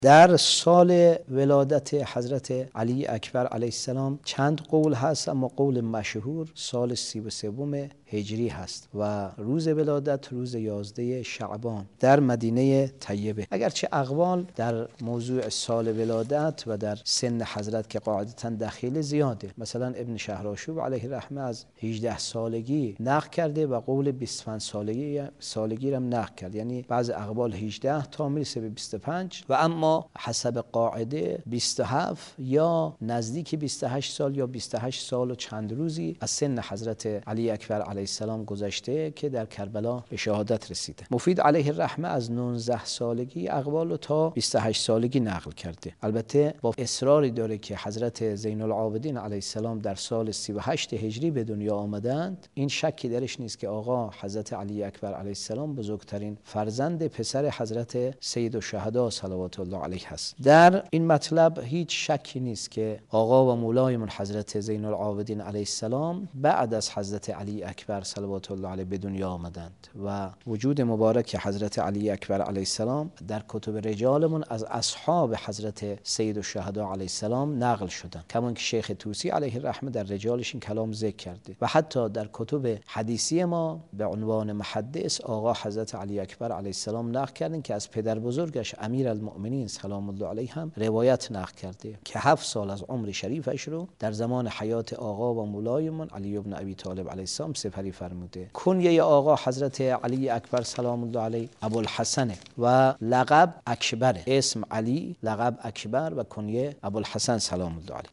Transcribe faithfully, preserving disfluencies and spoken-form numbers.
در سال ولادت حضرت علی اکبر علیه السلام چند قول هست، اما قول مشهور سال سی و سوم هجری هست و روز ولادت روز یازده شعبان در مدینه طیبه. اگرچه اقوال در موضوع سال ولادت و در سن حضرت که قاعدتاً دخیل زیاده، مثلا ابن شهرآشوب علیه الرحمه از هجده سالگی نقل کرده و قول بیست و پنج سالگی سالگی هم نقل کرد، یعنی بعض اقوال هجده تا میرسه به بیست و پنج و اما حسب قاعده بیست و هفت یا نزدیک بیست و هشت سال یا بیست و هشت سال و چند روزی از سن حضرت علی اکبر علیه السلام گذشته که در کربلا به شهادت رسیده. مفید علیه الرحمه از نوزده سالگی اقوال تا بیست و هشت سالگی نقل کرده، البته با اصراری داره که حضرت زین العابدین علیه السلام در سال سی و هشت هجری به دنیا آمدند. این شکی درش نیست که آقا حضرت علی اکبر علیه السلام بزرگترین فرزند پسر حضرت سید الشهدا صلوات الله علیه هست. در این مطلب هیچ شکی نیست که آقا و مولایمون حضرت زین العابدین علیه السلام بعد از حضرت علی اکبر صلوات الله علیه به دنیا آمدند و وجود مبارک حضرت علی اکبر علیه السلام در کتب رجالمون از اصحاب حضرت سید الشهدا علیه السلام نقل شدن، کما که شیخ طوسی علیه الرحمه در رجالش این کلام ذکر کرده و حتی در کتب حدیثی ما به عنوان محدث آقا حضرت علی اکبر علیه السلام نقل کردن که از پدر بزرگش امیرالمؤمنین سلام الله علیه هم روایت نقل کرده که هفت سال از عمر شریفش رو در زمان حیات آقا و مولایمون علی ابن ابی طالب علیه السلام سپری فرموده. کنیه آقا حضرت علی اکبر سلام الله علیه ابوالحسن و لقب اکبر، اسم علی، لقب اکبر و کنیه ابوالحسن سلام الله علیه.